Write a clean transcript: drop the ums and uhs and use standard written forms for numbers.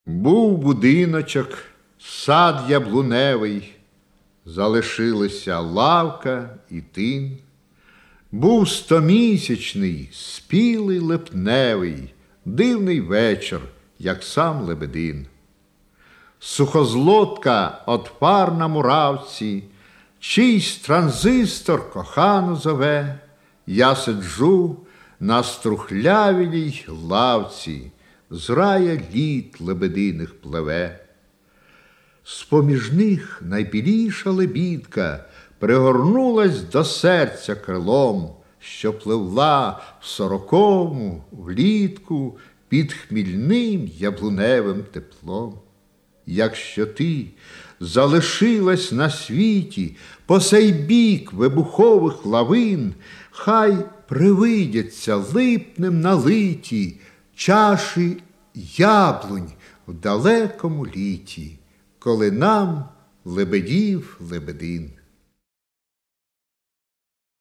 Був будиночок, сад яблуневий, залишилися лавка і тин. Був стомісячний, спілий липневий, дивний вечір, як сам Лебедин. Сухозлотка от пар на муравці, чийсь транзистор кохану зове. Я сиджу на струхлявілій лавці, з рая літ лебединих пливе. З-поміж них найбіліша лебідка пригорнулась до серця крилом, що пливла в сороковому влітку під хмільним яблуневим теплом. Якщо ти залишилась на світі по сей бік вибухових лавин, хай привидяться липнем налиті чаші яблунь в далекому літі, коли нам лебедів лебедин.